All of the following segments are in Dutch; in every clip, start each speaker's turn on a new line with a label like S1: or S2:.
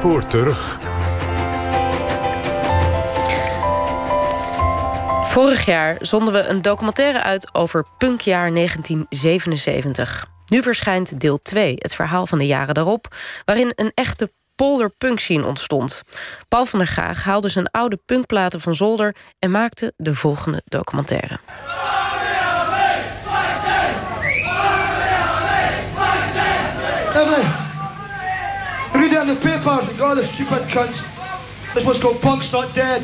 S1: spoor terug.
S2: Vorig jaar zonden we een documentaire uit over punkjaar 1977. Nu verschijnt deel 2, het verhaal van de jaren daarop, waarin een echte polderpunkscene ontstond. Paul van der Gaag haalde zijn oude punkplaten van zolder en maakte de volgende documentaire.
S3: Read it in the papers and all the stupid cunts. This one's called Punk's Not Dead.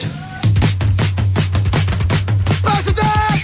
S3: President!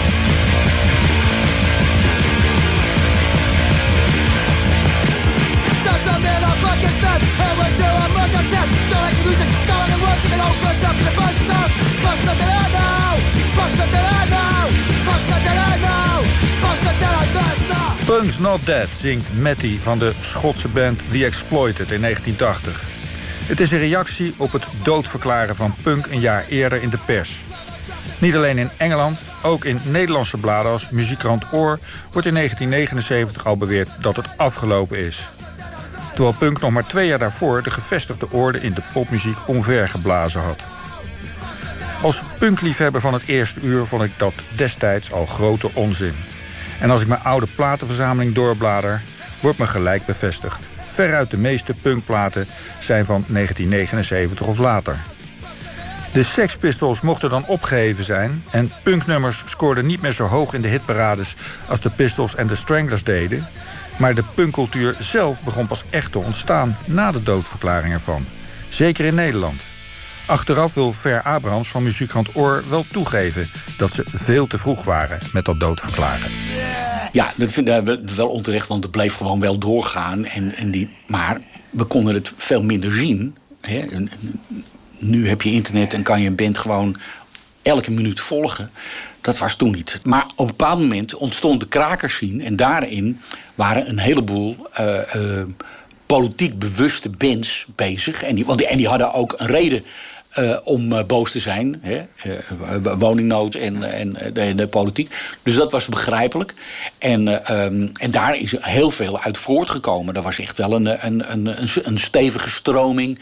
S3: Such a man of Pakistan. Hey, what's your among them dead? Don't like the music, don't like the words. You can all flush up in the bus stops. Punk's not dead, I know. Punk's not dead, I know. Punk's not dead, I know. Punk's not dead, I know.
S4: Punk's Not Dead zingt Matty van de Schotse band The Exploited in 1980. Het is een reactie op het doodverklaren van punk een jaar eerder in de pers. Niet alleen in Engeland, ook in Nederlandse bladen als Muziekkrant Oor wordt in 1979 al beweerd dat het afgelopen is. Terwijl punk nog maar 2 jaar daarvoor de gevestigde orde in de popmuziek omvergeblazen had. Als punkliefhebber van het eerste uur vond ik dat destijds al grote onzin. En als ik mijn oude platenverzameling doorblader, wordt me gelijk bevestigd. Veruit de meeste punkplaten zijn van 1979 of later. De Sex Pistols mochten dan opgeheven zijn en punknummers scoorden niet meer zo hoog in de hitparades als de Pistols en de Stranglers deden. Maar de punkcultuur zelf begon pas echt te ontstaan na de doodverklaring ervan. Zeker in Nederland. Achteraf wil Ver Abrahams van Muziekkrant Oor wel toegeven dat ze veel te vroeg waren met dat doodverklaren.
S5: Ja, dat vind ik wel onterecht, want het bleef gewoon wel doorgaan. Maar we konden het veel minder zien. Hè. Nu heb je internet en kan je een band gewoon elke minuut volgen. Dat was toen niet. Maar op een bepaald moment ontstond de krakerscene. En daarin waren een heleboel politiek bewuste bands bezig. En die hadden ook een reden om boos te zijn. Woningnood en de politiek. Dus dat was begrijpelijk. En daar is heel veel uit voortgekomen. Er was echt wel een stevige stroming.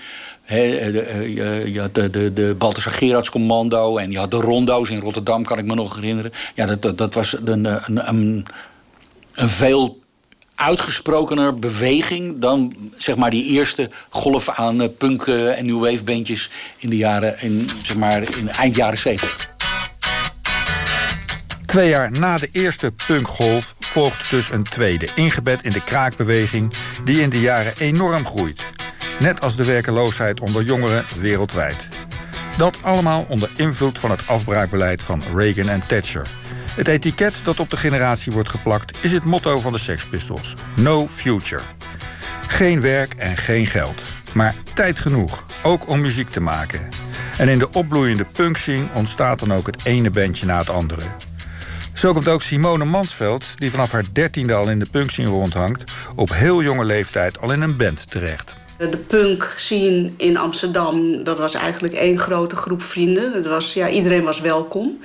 S5: Je had de Balthasar Gerardscommando en je had de Rondo's in Rotterdam, kan ik me nog herinneren. Ja, dat was een veel uitgesprokener beweging dan zeg maar die eerste golf aan punk en new wave bandjes in de jaren, in eind jaren 70.
S4: 2 jaar na de eerste punkgolf volgt dus een tweede, ingebed in de kraakbeweging die in de jaren enorm groeit. Net als de werkeloosheid onder jongeren wereldwijd. Dat allemaal onder invloed van het afbraakbeleid van Reagan en Thatcher. Het etiket dat op de generatie wordt geplakt is het motto van de Sex Pistols. No future. Geen werk en geen geld. Maar tijd genoeg, ook om muziek te maken. En in de opbloeiende punkscene ontstaat dan ook het ene bandje na het andere. Zo komt ook Simone Mansveld, die vanaf haar 13e al in de punkscene rondhangt, op heel jonge leeftijd al in een band terecht.
S6: De punk scene in Amsterdam, dat was eigenlijk één grote groep vrienden. Iedereen was welkom.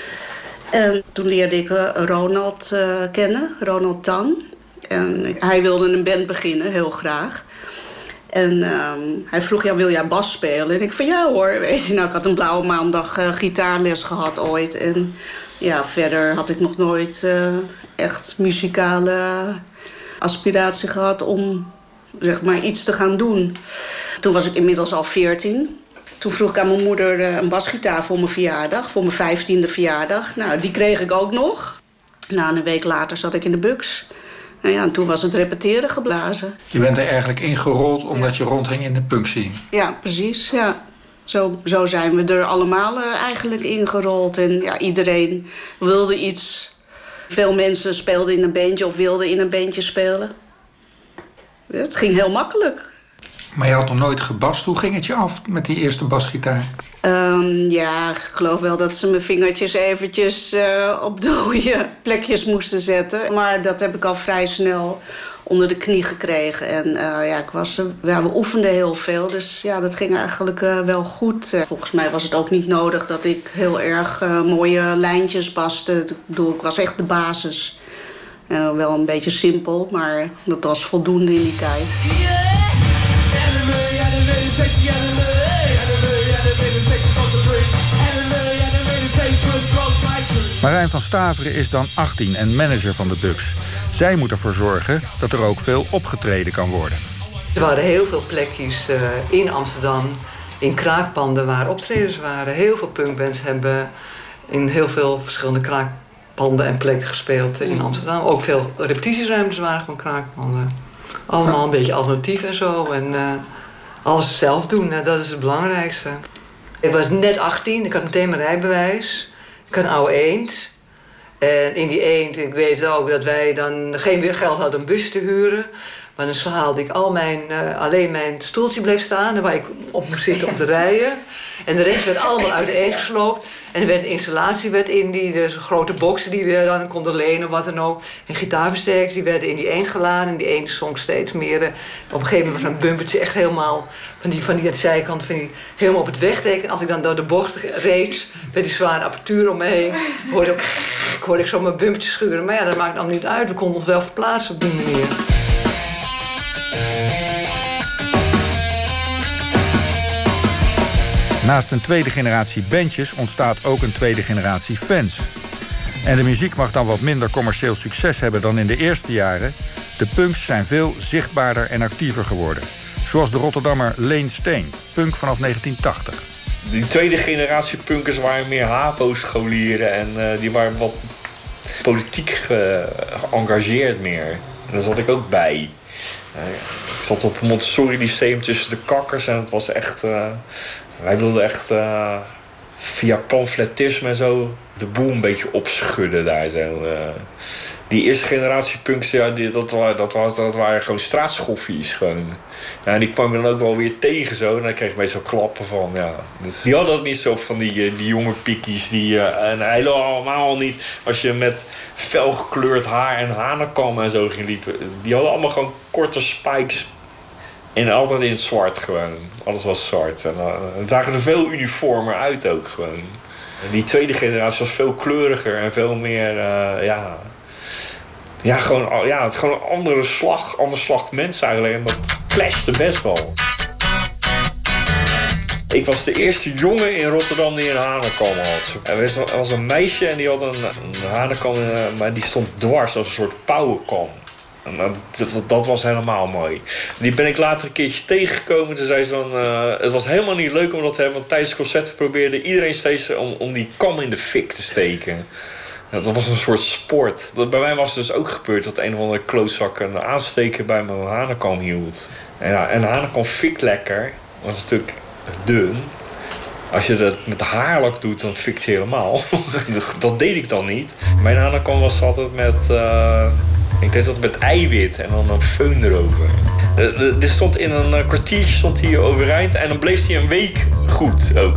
S6: En toen leerde ik Ronald kennen, Ronald Tan. En hij wilde een band beginnen, heel graag. En hij vroeg, wil jij bas spelen? En ik van ja hoor, weet je. Nou, ik had een blauwe maandag gitaarles gehad ooit. En ja, verder had ik nog nooit echt muzikale aspiratie gehad om zeg maar iets te gaan doen. Toen was ik inmiddels al 14. Toen vroeg ik aan mijn moeder een basgitaar voor mijn verjaardag, voor mijn 15e verjaardag. Nou, die kreeg ik ook nog. Nou, een week later zat ik in de Buks. En toen was het repeteren geblazen.
S7: Je bent er eigenlijk ingerold omdat je rondging in de punkscene.
S6: Ja, precies, ja. Zo zijn we er allemaal eigenlijk ingerold. En ja, iedereen wilde iets. Veel mensen speelden in een bandje of wilden in een bandje spelen. Het ging heel makkelijk.
S7: Maar je had nog nooit gebast. Hoe ging het je af met die eerste basgitaar?
S6: Ik geloof wel dat ze mijn vingertjes eventjes op de goede plekjes moesten zetten. Maar dat heb ik al vrij snel onder de knie gekregen. En we oefenden heel veel, dus ja, dat ging eigenlijk wel goed. Volgens mij was het ook niet nodig dat ik heel erg mooie lijntjes baste. Ik bedoel, ik was echt de basis. Wel een beetje simpel, maar dat was voldoende in die tijd.
S4: Marijn van Staveren is dan 18 en manager van de Bucks. Zij moet ervoor zorgen dat er ook veel opgetreden kan worden.
S1: Er waren heel veel plekjes in Amsterdam, in kraakpanden waar optredens waren. Heel veel punkbands hebben in heel veel verschillende kraakpanden en plekken gespeeld in Amsterdam. Ook veel repetitieruimtes waren gewoon kraakpanden. Allemaal een beetje alternatief en zo. En alles zelf doen, dat is het belangrijkste. Ik was net 18, ik had meteen mijn rijbewijs. Ik had een oude eend. En in die eend, ik weet ook dat wij dan geen geld hadden om een bus te huren. Maar dan haalde ik alleen mijn stoeltje bleef staan, waar ik op moest zitten om te rijden. En de rest werd allemaal uit de eend gesloopt. En er werd een installatie in dus grote boxen die we dan konden lenen of wat dan ook. En gitaarversterkers die werden in die eend geladen. En die eend zong steeds meer. Op een gegeven moment was een bumpertje echt helemaal van die aan de zijkant helemaal op het wegdek. En als ik dan door de bocht reed, met die zware apparatuur om me heen, hoorde ik zo mijn bumpertje schuren. Maar ja, dat maakt dan niet uit. We konden ons wel verplaatsen op die manier.
S4: Naast een tweede generatie bandjes ontstaat ook een tweede generatie fans. En de muziek mag dan wat minder commercieel succes hebben dan in de eerste jaren. De punks zijn veel zichtbaarder en actiever geworden. Zoals de Rotterdammer Leen Steen, punk vanaf 1980.
S8: Die tweede generatie punkers waren meer HAVO-scholieren en die waren wat politiek geëngageerd meer. En daar zat ik ook bij. Ik zat op een Montessori-lyceum tussen de kakkers en het was echt... wij wilden echt via pamfletisme en zo de boel een beetje opschudden daar zo. Die eerste generatie punks, ja, dat waren gewoon straatschoffies gewoon. Ja, en die kwam je dan ook wel weer tegen zo. En dan kreeg je meestal klappen van, ja. Dus die hadden dat niet zo van die jonge pikkies. En helemaal niet als je met felgekleurd haar en hanenkam en zo ging liepen. Die hadden allemaal gewoon korte spikes. En altijd in het zwart gewoon. Alles was zwart. En het zagen er veel uniformer uit ook gewoon. En die tweede generatie was veel kleuriger en veel meer, het gewoon een ander slag mensen eigenlijk. En dat clashte best wel. Ik was de eerste jongen in Rotterdam die een hanenkam had. Er was een meisje en die had een hanenkam, maar die stond dwars als een soort pauwenkam. En dat was helemaal mooi. Die ben ik later een keertje tegengekomen. Toen zei ze dan, het was helemaal niet leuk om dat te hebben. Want tijdens het concert probeerde iedereen steeds om die kam in de fik te steken. Dat was een soort sport. Bij mij was het dus ook gebeurd dat een of andere klootzak een aansteker bij mijn hanenkam hield. En ja, een hanenkam fikt lekker. Dat is natuurlijk dun. Als je dat met haarlak doet, dan fikt je helemaal. Dat deed ik dan niet. Mijn hanenkam was altijd met... ik deed dat met eiwit en dan een föhn erover. Dit stond in een kwartiertje stond hij overeind en dan bleef hij een week goed ook.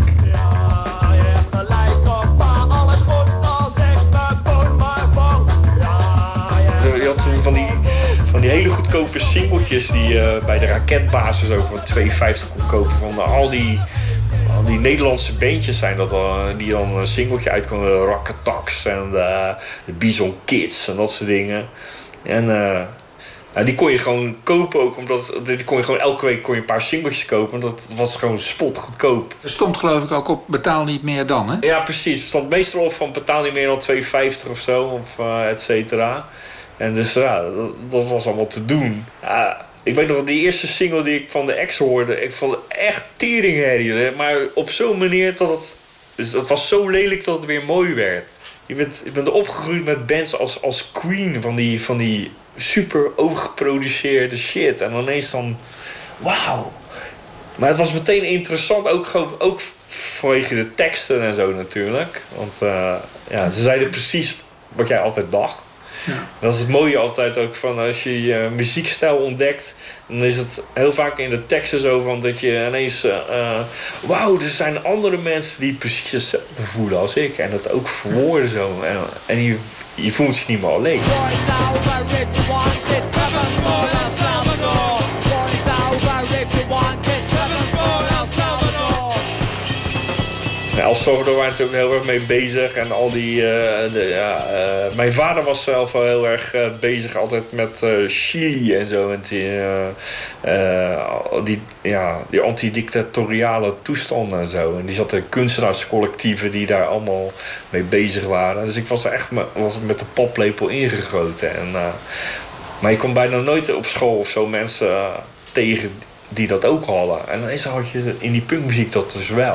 S8: Je had van die hele goedkope singeltjes die je bij de raketbasis ook van $2,50 kon kopen. Van al die Nederlandse bandjes zijn dat die dan een singeltje uit konden. De Racketax en de Bison Kids en dat soort dingen. En die kon je gewoon kopen ook, omdat die kon je gewoon elke week een paar singeltjes kopen. Dat was gewoon spotgoedkoop.
S7: Er stond geloof ik ook op betaal niet meer dan, hè?
S8: Ja, precies. Er stond meestal op van betaal niet meer dan $2,50 of zo, of et cetera. En dus ja, dat was allemaal te doen. Ik weet nog dat die eerste single die ik van de Ex hoorde, ik vond het echt teringherrie. Maar op zo'n manier dat het was zo lelijk dat het weer mooi werd. Je bent opgegroeid met bands als Queen, van die super overgeproduceerde shit. En ineens dan, wauw. Maar het was meteen interessant, ook vanwege de teksten en zo natuurlijk. Want ze zeiden precies wat jij altijd dacht. Ja. Dat is het mooie altijd ook van als je je muziekstijl ontdekt, dan is het heel vaak in de teksten zo van dat je ineens wauw, er zijn andere mensen die precies hetzelfde voelen als ik en dat ook verwoorden zo en je voelt je niet meer alleen. Ja, als Salvador waren natuurlijk heel erg mee bezig. En al die... mijn vader was zelf wel heel erg bezig altijd met Chili en zo. En die antidictatoriale toestanden en zo. En die zat de kunstenaarscollectieven die daar allemaal mee bezig waren. Dus ik was er echt met de paplepel ingegoten. Maar je kon bijna nooit op school of zo mensen tegen die dat ook hadden. En dan had je in die punkmuziek dat dus wel.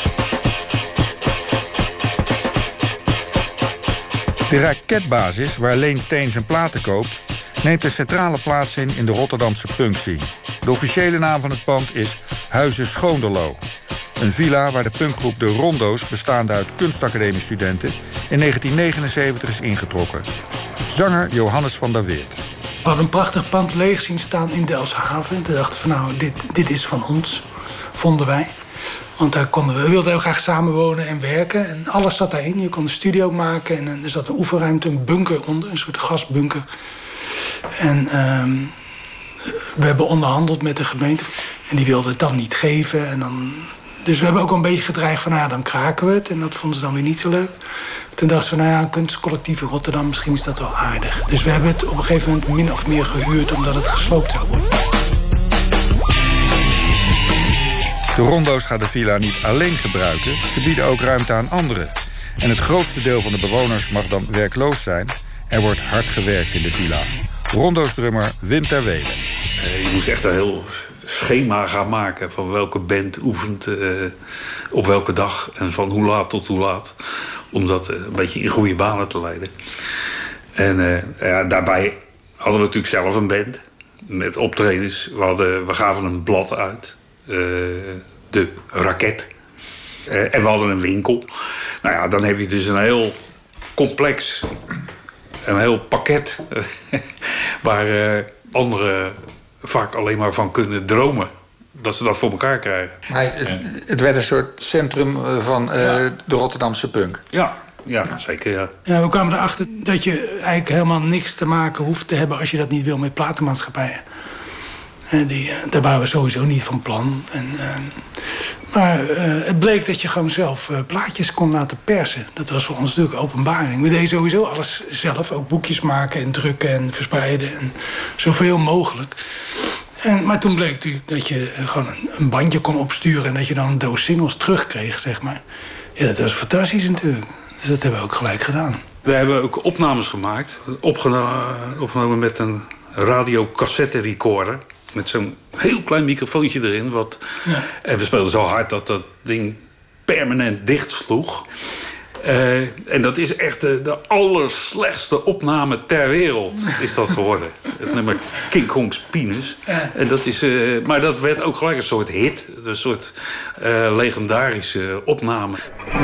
S4: De Raketbasis, waar Leen Steen zijn platen koopt, neemt een centrale plaats in de Rotterdamse punkscene. De officiële naam van het pand is Huize Schoonderlo. Een villa waar de punkgroep De Rondo's, bestaande uit kunstacademiestudenten, in 1979 is ingetrokken. Zanger Johannes van der Weert.
S9: We hadden een prachtig pand leeg zien staan in Delfshaven. Toen dachten we van dit is van ons, vonden wij. Want daar we wilden heel graag samenwonen en werken. En alles zat daarin. Je kon een studio maken en er zat een oefenruimte, een bunker onder, een soort gasbunker. En we hebben onderhandeld met de gemeente. En die wilde het dan niet geven. Dus we hebben ook een beetje gedreigd van, dan kraken we het. En dat vonden ze dan weer niet zo leuk. Toen dachten we, een kunstcollectief in Rotterdam, misschien is dat wel aardig. Dus we hebben het op een gegeven moment min of meer gehuurd, omdat het gesloopt zou worden.
S4: De Rondo's gaan de villa niet alleen gebruiken, ze bieden ook ruimte aan anderen. En het grootste deel van de bewoners mag dan werkloos zijn. Er wordt hard gewerkt in de villa. Rondo's drummer Wim ter Welen.
S10: Je moest echt een heel schema gaan maken van welke band oefent op welke dag en van hoe laat tot hoe laat. Om dat een beetje in goede banen te leiden. En daarbij hadden we natuurlijk zelf een band met optredens. We gaven een blad uit, de Raket. En we hadden een winkel. Nou ja, dan heb je dus een heel complex, een heel pakket waar anderen vaak alleen maar van kunnen dromen. Dat ze dat voor elkaar krijgen.
S7: Maar het werd een soort centrum van de Rotterdamse punk.
S10: Ja, zeker, ja.
S9: Ja, we kwamen erachter dat je eigenlijk helemaal niks te maken hoeft te hebben als je dat niet wil met platenmaatschappijen. Daar waren we sowieso niet van plan. Maar het bleek dat je gewoon zelf plaatjes kon laten persen. Dat was voor ons natuurlijk openbaring. We deden sowieso alles zelf. Ook boekjes maken en drukken en verspreiden. En zoveel mogelijk. Maar toen bleek natuurlijk dat je gewoon een bandje kon opsturen... en dat je dan een doos singles terugkreeg, zeg maar. Ja, dat was fantastisch natuurlijk. Dus dat hebben we ook gelijk gedaan.
S10: We hebben ook opnames gemaakt. Opgenomen met een radiocassetten recorder. Met zo'n heel klein microfoontje erin. En we speelden zo hard dat dat ding permanent dicht sloeg. En dat is echt de allerslechtste opname ter wereld is dat geworden. Het nummer King Kong's Penis. En dat is, maar dat werd ook gelijk een soort hit. Een soort legendarische opname.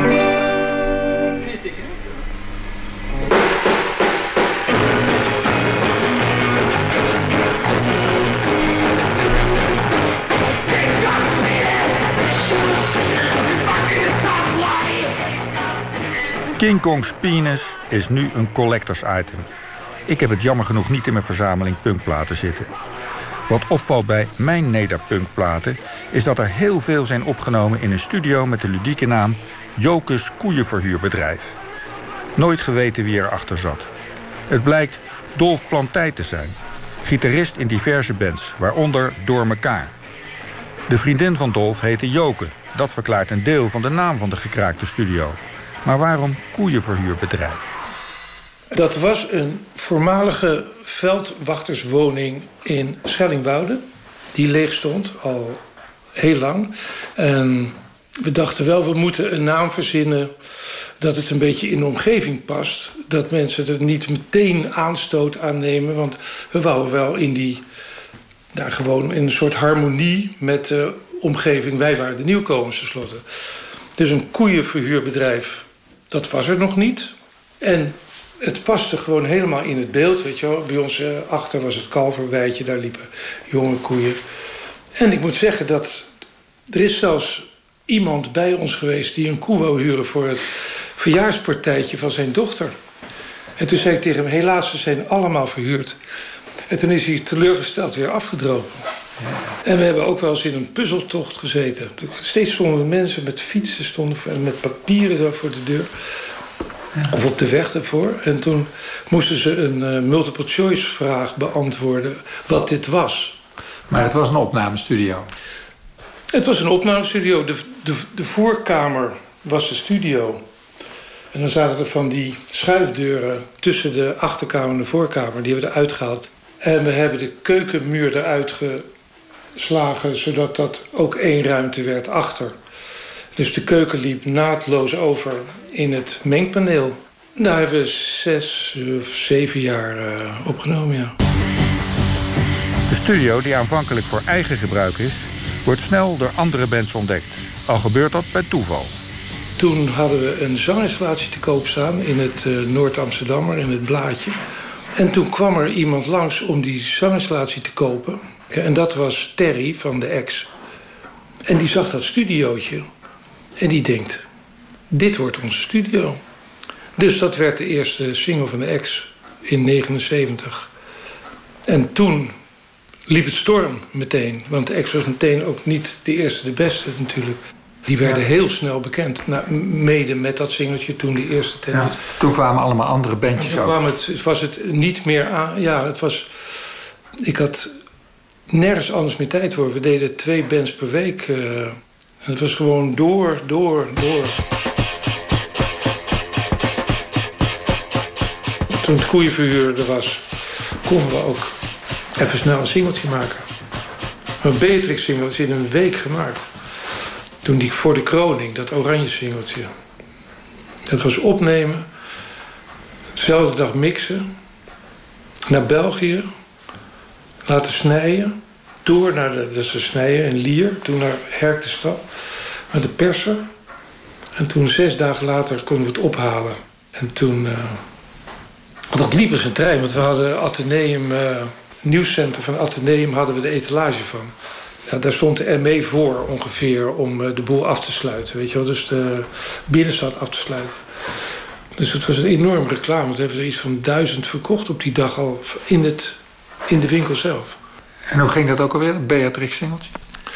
S4: King Kong's Penis is nu een collectors item. Ik heb het jammer genoeg niet in mijn verzameling punkplaten zitten. Wat opvalt bij mijn nederpunkplaten is dat er heel veel zijn opgenomen in een studio met de ludieke naam Joke's Koeienverhuurbedrijf. Nooit geweten wie erachter zat. Het blijkt Dolf Plantij te zijn, gitarist in diverse bands, waaronder Door Mekaar. De vriendin van Dolf heette Joke. Dat verklaart een deel van de naam van de gekraakte studio. Maar waarom koeienverhuurbedrijf?
S11: Dat was een voormalige veldwachterswoning in Schellingwoude. Die leeg stond al heel lang. En we dachten wel, we moeten een naam verzinnen dat het een beetje in de omgeving past. Dat mensen er niet meteen aanstoot aan nemen. Want we wouden wel gewoon in een soort harmonie met de omgeving. Wij waren de nieuwkomers tenslotte. Dus een koeienverhuurbedrijf, dat was er nog niet. En het paste gewoon helemaal in het beeld, weet je wel. Bij ons achter was het kalverweidje, daar liepen jonge koeien. En ik moet zeggen dat er is zelfs iemand bij ons geweest die een koe wou huren voor het verjaarspartijtje van zijn dochter. En toen zei ik tegen hem, helaas, ze zijn allemaal verhuurd. En toen is hij teleurgesteld weer afgedropen. En we hebben ook wel eens in een puzzeltocht gezeten. Steeds stonden mensen met fietsen, met papieren daar voor de deur. Of op de weg ervoor. En toen moesten ze een multiple choice vraag beantwoorden wat dit was.
S7: Maar het was een opnamestudio.
S11: Het was een opnamestudio. De voorkamer was de studio. En dan zaten er van die schuifdeuren tussen de achterkamer en de voorkamer. Die hebben we eruit gehaald. En we hebben de keukenmuur eruit geslagen, zodat dat ook één ruimte werd achter. Dus de keuken liep naadloos over in het mengpaneel. Daar hebben we 6 of 7 jaar opgenomen, ja.
S4: De studio, die aanvankelijk voor eigen gebruik is, wordt snel door andere bands ontdekt. Al gebeurt dat bij toeval.
S11: Toen hadden we een zanginstallatie te koop staan in het Noord-Amsterdammer, in het Blaadje. En toen kwam er iemand langs om die zanginstallatie te kopen. En dat was Terry van de X. En die zag dat studiootje. En die denkt, dit wordt onze studio. Dus dat werd de eerste single van de X in 1979. En toen liep het storm meteen. Want de X was meteen ook niet de eerste, de beste natuurlijk. Die werden heel snel bekend. Mede met dat singeltje toen die eerste tennis.
S7: Ja, toen kwamen allemaal andere bandjes ook.
S11: Was het niet meer aan. Ja, het was. Ik had nergens anders meer tijd voor. We deden 2 bands per week. Het was gewoon door. Toen het koeienverhuur er was, konden we ook even snel een singeltje maken. Een Beatrix-single is in een week gemaakt. Toen die voor de kroning, dat oranje singeltje. Dat was opnemen. Dezelfde dag mixen. Naar België. Laten snijden. Door naar dat ze snijden in Lier. Toen naar Herk de Stad. Naar de perser. En toen 6 dagen later konden we het ophalen. En toen... dat liep als een trein. Want we hadden Atheneum... nieuwscentrum van Atheneum hadden we de etalage van. Ja, daar stond de ME voor ongeveer om de boel af te sluiten. Weet je wel? Dus de binnenstad af te sluiten. Dus het was een enorme reclame. We hebben er iets van 1000 verkocht op die dag al in de winkel zelf.
S7: En hoe ging dat ook alweer? Een Beatrix-singeltje?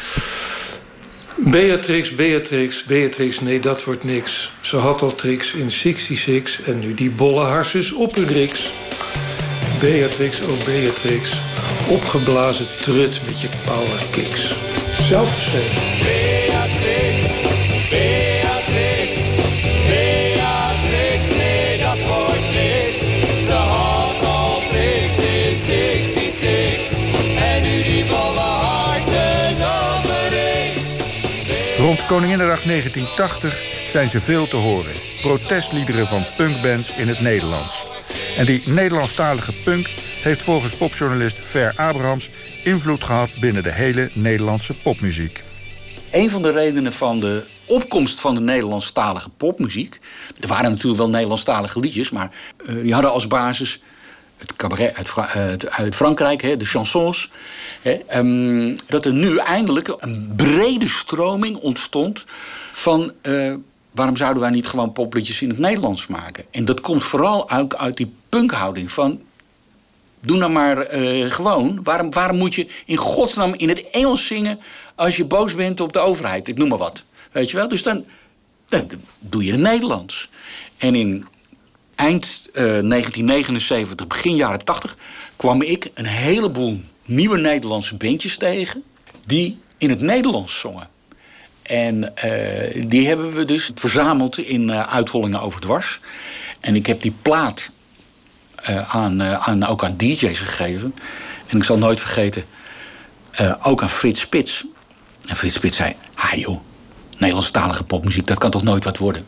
S11: Beatrix, nee, dat wordt niks. Ze had al tricks in 66 en nu die bolle harsjes op hun riks. Beatrix, oh Beatrix, opgeblazen trut met je power kicks. Zelfgeschreven.
S3: Beatrix, nee, dat wordt niks. Ze had al tricks in 66 en nu die bolle harsjes op hun riks.
S4: Rond Koninginnedag 1980 zijn ze veel te horen. Protestliederen van punkbands in het Nederlands. En die Nederlandstalige punk heeft volgens popjournalist Ver Abrahams invloed gehad binnen de hele Nederlandse popmuziek.
S5: Een van de redenen van de opkomst van de Nederlandstalige popmuziek... er waren natuurlijk wel Nederlandstalige liedjes... maar die hadden als basis het cabaret uit Frankrijk, de chansons... dat er nu eindelijk een brede stroming ontstond van... waarom zouden wij niet gewoon popliedjes in het Nederlands maken? En dat komt vooral uit die punkhouding van... doe nou maar gewoon. Waarom moet je in godsnaam in het Engels zingen... als je boos bent op de overheid? Ik noem maar wat. Weet je wel? Dus dan doe je het Nederlands. En in eind 1979, begin jaren 80... kwam ik een heleboel nieuwe Nederlandse bandjes tegen... die in het Nederlands zongen. En die hebben we dus verzameld in Uithollingen Overdwars. En ik heb die plaat ook aan DJ's gegeven. En ik zal nooit vergeten, ook aan Frits Spits. En Frits Spits zei, joh, Nederlandstalige popmuziek, dat kan toch nooit wat worden.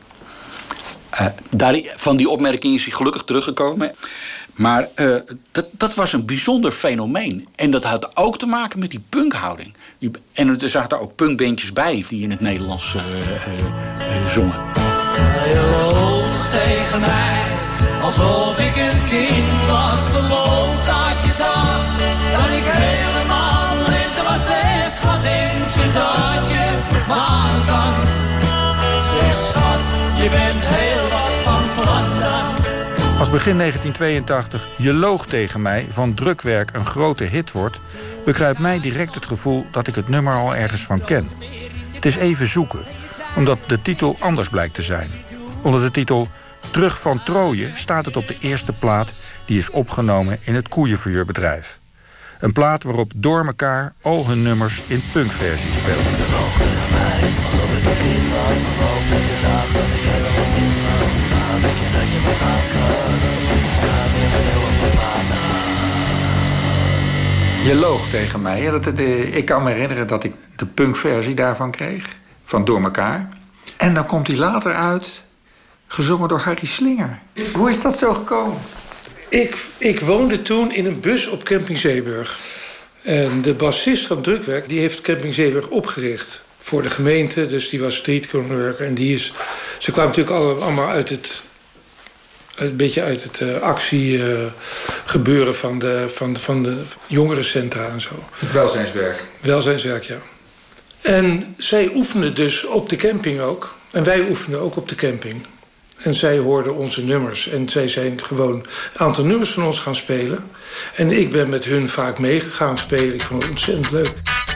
S5: Van die opmerking is hij gelukkig teruggekomen. Maar dat was een bijzonder fenomeen. En dat had ook te maken met die punkhouding. En er zaten ook punkbandjes bij die in het Nederlands zongen.
S3: Je loog tegen mij, alsof ik een kind was. Geloof dat je dacht, dat ik helemaal blind was. Zeg schat, denk je dat je me aan kan? Zeg schat, je bent heel wat van plan dan.
S4: Als begin 1982 Je loog tegen mij van Drukwerk een grote hit wordt, bekruipt mij direct het gevoel dat ik het nummer al ergens van ken. Het is even zoeken, omdat de titel anders blijkt te zijn. Onder de titel Terug van Troje staat het op de eerste plaat die is opgenomen in het koeienverhuurbedrijf. Een plaat waarop door elkaar al hun nummers in punkversie speelden.
S7: Je loog tegen mij. Ja, ik kan me herinneren dat ik de punkversie daarvan kreeg. Van Door elkaar. En dan komt die later uit, gezongen door Harry Slinger. Hoe is dat zo gekomen?
S11: Ik woonde toen in een bus op Camping Zeeburg. En de bassist van Drukwerk die heeft Camping Zeeburg opgericht. Voor de gemeente, dus die was streetcornerworker. En ze kwamen natuurlijk allemaal uit het actiegebeuren van de jongerencentra en zo.
S7: Het welzijnswerk.
S11: Welzijnswerk, ja. En zij oefenden dus op de camping ook. En wij oefenden ook op de camping. En zij hoorden onze nummers. En zij zijn gewoon een aantal nummers van ons gaan spelen. En ik ben met hun vaak meegegaan spelen. Ik vond het ontzettend leuk.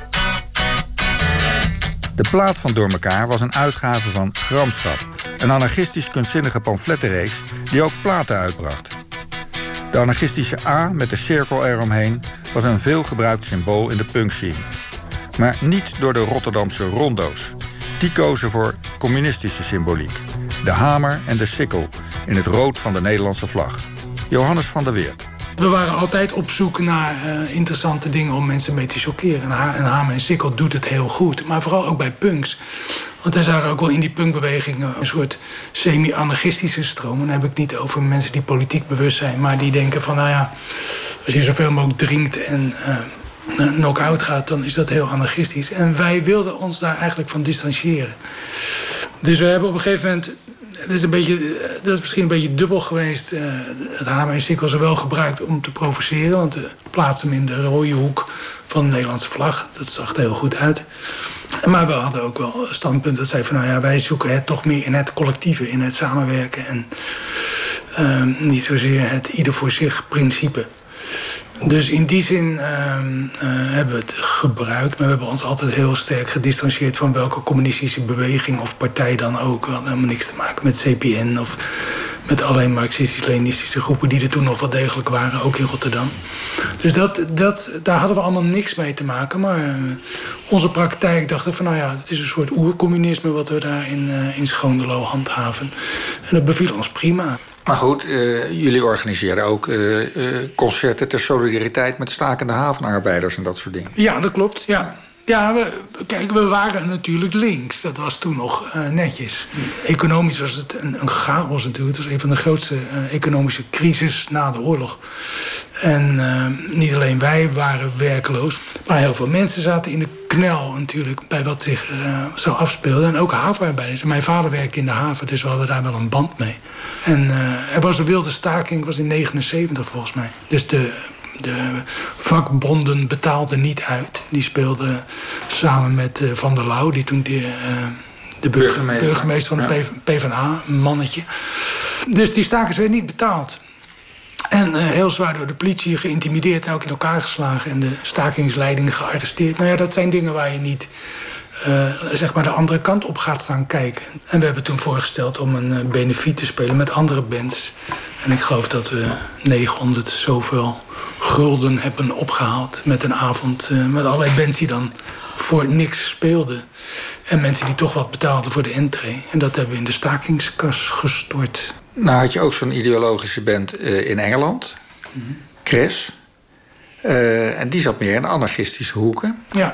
S4: De plaat van Door elkaar was een uitgave van Gramschap, een anarchistisch kunstzinnige pamflettenreeks die ook platen uitbracht. De anarchistische A met de cirkel eromheen was een veelgebruikt symbool in de punkscene. Maar niet door de Rotterdamse rondo's. Die kozen voor communistische symboliek. De hamer en de sikkel in het rood van de Nederlandse vlag. Johannes van der Weert.
S9: We waren altijd op zoek naar interessante dingen om mensen mee te chockeren. En hamer en sikkel doet het heel goed. Maar vooral ook bij punks. Want er zagen ook wel in die punkbeweging een soort semi-anarchistische stroom. En dan heb ik niet over mensen die politiek bewust zijn. Maar die denken van, nou ja, als je zoveel mogelijk drinkt en knock-out gaat, dan is dat heel anarchistisch. En wij wilden ons daar eigenlijk van distancieren. Dus we hebben op een gegeven moment, dat is misschien een beetje dubbel geweest, het hamer en sikkel zowel gebruikt om te provoceren, want we plaatsen hem in de rode hoek van de Nederlandse vlag. Dat zag er heel goed uit. Maar we hadden ook wel een standpunt dat zei van, nou ja, wij zoeken het toch meer in het collectieve, in het samenwerken en niet zozeer het ieder voor zich principe. Dus in die zin hebben we het gebruikt. Maar we hebben ons altijd heel sterk gedistanceerd van welke communistische beweging of partij dan ook. We hadden helemaal niks te maken met CPN of met allerlei marxistisch-leninistische groepen die er toen nog wel degelijk waren, ook in Rotterdam. Dus daar hadden we allemaal niks mee te maken. Maar onze praktijk dachten van, nou ja, het is een soort oercommunisme wat we daar in Schoonderlo handhaven. En dat beviel ons prima.
S7: Maar goed, jullie organiseren ook concerten ter solidariteit met stakende havenarbeiders en dat soort dingen.
S9: Ja, dat klopt, ja. Ja, we waren natuurlijk links. Dat was toen nog netjes. Economisch was het een chaos natuurlijk. Het was een van de grootste economische crisis na de oorlog. En niet alleen wij waren werkloos, maar heel veel mensen zaten in de knel natuurlijk bij wat zich zo afspeelde. En ook havenarbeiders. En mijn vader werkte in de haven, dus we hadden daar wel een band mee. En er was een wilde staking, was in 1979 volgens mij. Dus de vakbonden betaalden niet uit. Die speelden samen met Van der Lauw, die toen de burgemeester van de PvdA, een mannetje. Dus die stakers werden niet betaald. En heel zwaar door de politie geïntimideerd en ook in elkaar geslagen. En de stakingsleiding gearresteerd. Nou ja, dat zijn dingen waar je niet zeg maar de andere kant op gaat staan kijken. En we hebben toen voorgesteld om een benefiet te spelen met andere bands. En ik geloof dat we 900 zoveel gulden hebben opgehaald met een avond met allerlei bands die dan voor niks speelden. En mensen die toch wat betaalden voor de entree. En dat hebben we in de stakingskas gestort.
S7: Nou had je ook zo'n ideologische band in Engeland. Crash. En die zat meer in anarchistische hoeken.
S9: Ja.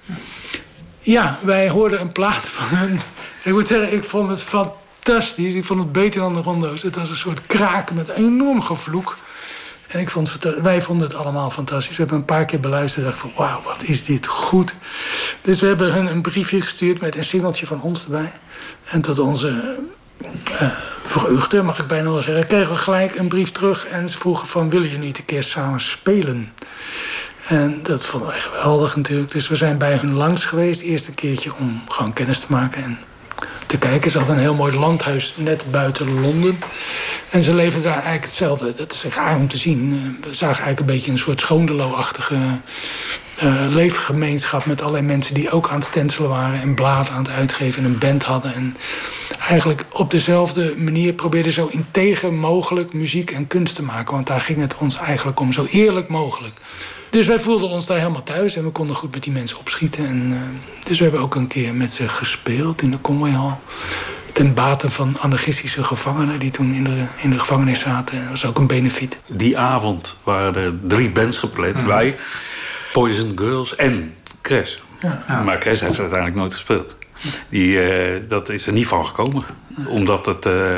S9: Ja, wij hoorden een plaat van hun. Ik moet zeggen, ik vond het fantastisch. Ik vond het beter dan de rondo's. Het was een soort kraken met een enorm gevloek. En wij vonden het allemaal fantastisch. We hebben een paar keer beluisterd en dachten van, wauw, wat is dit goed. Dus we hebben hun een briefje gestuurd met een singeltje van ons erbij. En tot onze vreugde, mag ik bijna wel zeggen, kregen we gelijk een brief terug. En ze vroegen van, willen jullie niet een keer samen spelen? En dat vonden wij geweldig natuurlijk. Dus we zijn bij hun langs geweest. Eerst een keertje om gewoon kennis te maken. En te kijken. Ze hadden een heel mooi landhuis net buiten Londen. En ze leefden daar eigenlijk hetzelfde. Dat is raar om te zien. We zagen eigenlijk een beetje een soort Schoonderlo-achtige leefgemeenschap met allerlei mensen die ook aan het stencelen waren en bladen aan het uitgeven en een band hadden. En eigenlijk op dezelfde manier probeerden zo integer mogelijk muziek en kunst te maken. Want daar ging het ons eigenlijk om, zo eerlijk mogelijk. Dus wij voelden ons daar helemaal thuis en we konden goed met die mensen opschieten. En, dus we hebben ook een keer met ze gespeeld in de Conway Hall. Ten bate van anarchistische gevangenen die toen in de gevangenis zaten. Dat was ook een benefiet.
S10: Die avond waren er 3 bands gepland. Wij, Poison Girls en Crash. Ja. Maar Crash heeft uiteindelijk nooit gespeeld. Dat is er niet van gekomen. Omdat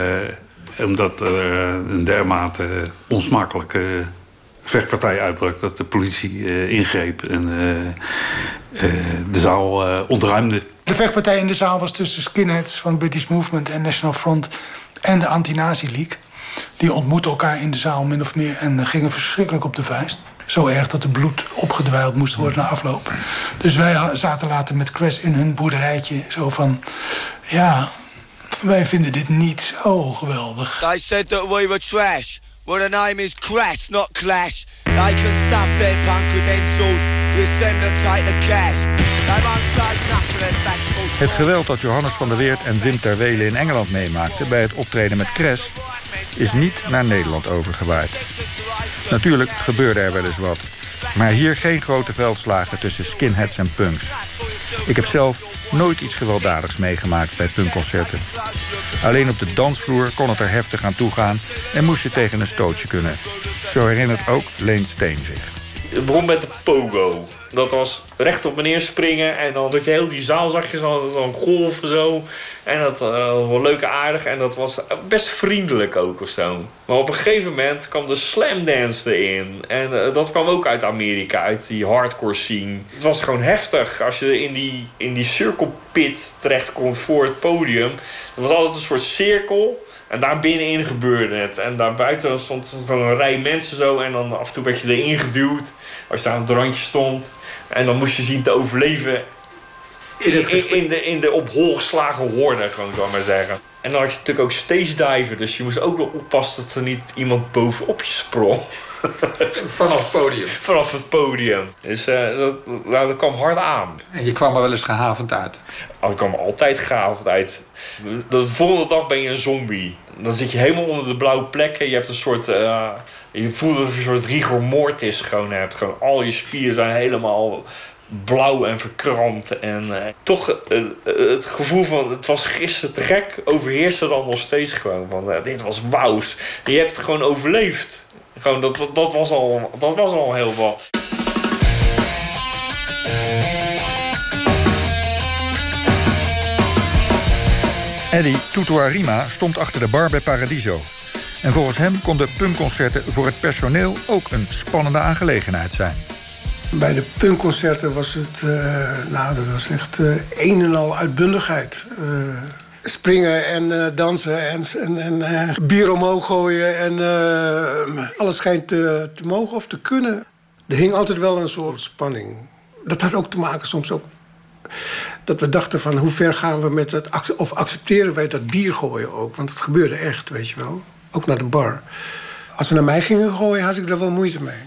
S10: er een dermate onsmakelijke vechtpartij uitbrak dat de politie ingreep en de zaal ontruimde.
S9: De vechtpartij in de zaal was tussen skinheads van British Movement en National Front en de Anti-Nazi League. Die ontmoetten elkaar in de zaal min of meer en gingen verschrikkelijk op de vuist. Zo erg dat er bloed opgedwijld moest worden na afloop. Dus wij zaten later met Crash in hun boerderijtje zo van, ja, wij vinden dit niet zo geweldig.
S3: They said that we were trash. Well, the name is Crash, not Clash. They can stuff their punk credentials. It's them that take the cash. They won't say nothing at festival.
S4: Het geweld dat Johannes van der Weert en Wim ter Wele in Engeland meemaakten bij het optreden met Crash is niet naar Nederland overgewaaid. Natuurlijk gebeurde er wel eens wat, maar hier geen grote veldslagen tussen skinheads en punks. Ik heb zelf nooit iets gewelddadigs meegemaakt bij punkconcerten. Alleen op de dansvloer kon het er heftig aan toegaan en moest je tegen een stootje kunnen. Zo herinnert ook Leen Steen zich.
S8: Het begon met de pogo. Dat was recht op en neer springen. En dan dat je heel die zaal zag je zo'n golf en zo. En dat was wel leuk en aardig. En dat was best vriendelijk ook of zo. Maar op een gegeven moment kwam de slamdance erin. En dat kwam ook uit Amerika, uit die hardcore scene. Het was gewoon heftig. Als je in die circle pit terecht komt voor het podium. Dat was altijd een soort cirkel. En daar binnenin gebeurde het. En daarbuiten stond gewoon een rij mensen zo. En dan af en toe werd je erin geduwd. Als je daar aan het randje stond. En dan moest je zien te overleven. In de op hol geslagen horde, gewoon zo maar zeggen. En dan had je natuurlijk ook stage diven. Dus je moest ook nog oppassen dat er niet iemand bovenop je sprong.
S7: Vanaf het podium?
S8: Vanaf het podium. Dus dat kwam hard aan.
S7: En je kwam er wel eens gehavend uit?
S8: Ik kwam er altijd gehavend uit. De volgende dag ben je een zombie. Dan zit je helemaal onder de blauwe plekken. Je hebt een soort... je voelt dat je een soort rigor mortis gewoon hebt. Gewoon al je spieren zijn helemaal blauw en verkrampt. En toch het gevoel van het was gisteren te gek overheerste dan nog steeds gewoon. Van dit was wauws. Je hebt het gewoon overleefd. Gewoon, dat was al heel wat.
S4: Eddie Tutuarima stond achter de bar bij Paradiso. En volgens hem konden punkconcerten voor het personeel ook een spannende aangelegenheid zijn.
S12: Bij de punkconcerten was het, dat was echt een en al uitbundigheid. Springen en dansen en bier omhoog gooien en alles schijnt te mogen of te kunnen. Er hing altijd wel een soort spanning. Dat had ook te maken soms ook dat we dachten van hoe ver gaan we met het of accepteren wij dat bier gooien ook, want het gebeurde echt, weet je wel, ook naar de bar. Als we naar mij gingen gooien, had ik daar wel moeite mee.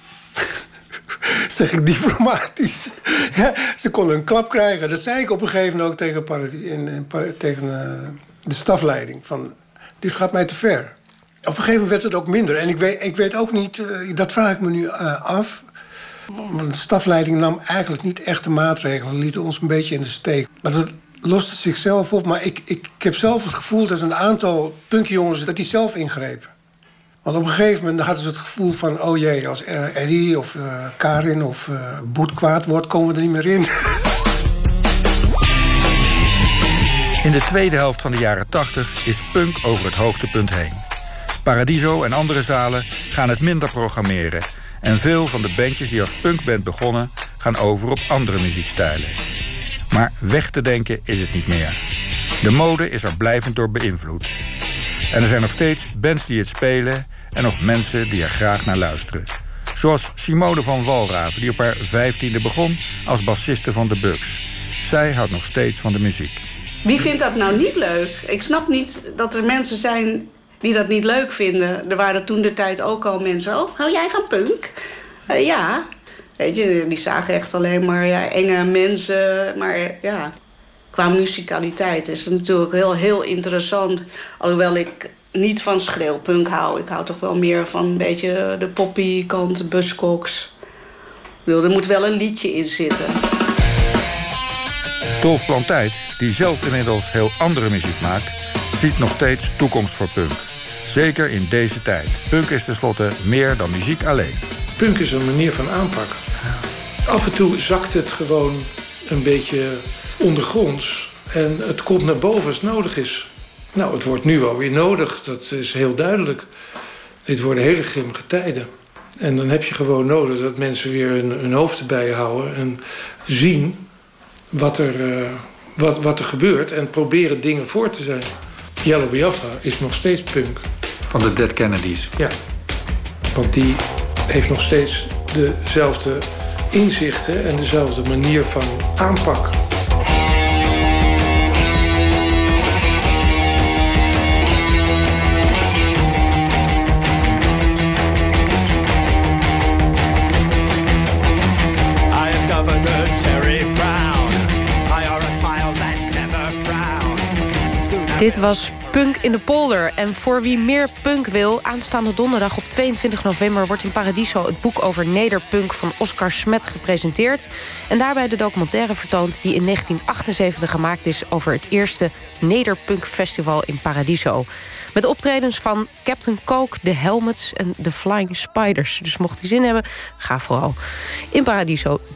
S12: Zeg ik diplomatisch. Ja, ze konden een klap krijgen. Dat zei ik op een gegeven moment ook tegen de stafleiding. Van, dit gaat mij te ver. Op een gegeven moment werd het ook minder. En ik weet ook niet, dat vraag ik me nu af. Want de stafleiding nam eigenlijk niet echte maatregelen. Lieten ons een beetje in de steek. Maar dat loste zichzelf op. Maar ik heb zelf het gevoel dat een aantal punkjongens dat die zelf ingrepen. Want op een gegeven moment hadden ze het gevoel van... oh jee, als Eddie of Karin of Boet kwaad wordt, komen we er niet meer in.
S4: In de tweede helft van de jaren 80 is punk over het hoogtepunt heen. Paradiso en andere zalen gaan het minder programmeren. En veel van de bandjes die als punkband begonnen... gaan over op andere muziekstijlen. Maar weg te denken is het niet meer. De mode is er blijvend door beïnvloed. En er zijn nog steeds bands die het spelen... en nog mensen die er graag naar luisteren. Zoals Simone van Walraven, die op haar 15e begon... als bassiste van The Bugs. Zij houdt nog steeds van de muziek.
S6: Wie vindt dat nou niet leuk? Ik snap niet dat er mensen zijn die dat niet leuk vinden. Er waren toen de tijd ook al mensen... Oh, hou jij van punk? Ja. Weet je, die zagen echt alleen maar enge mensen. Maar ja, qua muzikaliteit is het natuurlijk heel interessant. Alhoewel ik niet van schreeuwpunk hou. Ik hou toch wel meer van een beetje de poppy kant, de Buzzcocks. Ik bedoel, er moet wel een liedje in zitten.
S4: Dolf Plantijd, die zelf inmiddels heel andere muziek maakt, ziet nog steeds toekomst voor punk. Zeker in deze tijd. Punk is tenslotte meer dan muziek alleen.
S11: Punk is een manier van aanpakken. Af en toe zakt het gewoon een beetje ondergronds. En het komt naar boven als het nodig is. Nou, het wordt nu wel weer nodig. Dat is heel duidelijk. Dit worden hele grimmige tijden. En dan heb je gewoon nodig dat mensen weer hun hoofd erbij houden. En zien wat er gebeurt. En proberen dingen voor te zijn. Yellow Biafra is nog steeds punk.
S7: Van de Dead Kennedys.
S11: Ja. Want die heeft nog steeds dezelfde inzichten en dezelfde manier van aanpak.
S2: Dit was Punk in de Polder. En voor wie meer punk wil, aanstaande donderdag op 22 november... wordt in Paradiso het boek over nederpunk van Oscar Smet gepresenteerd. En daarbij de documentaire vertoond die in 1978 gemaakt is... over het eerste nederpunkfestival in Paradiso. Met optredens van Captain Coke, The Helmets en The Flying Spiders. Dus mocht u zin hebben, ga vooral. In Paradiso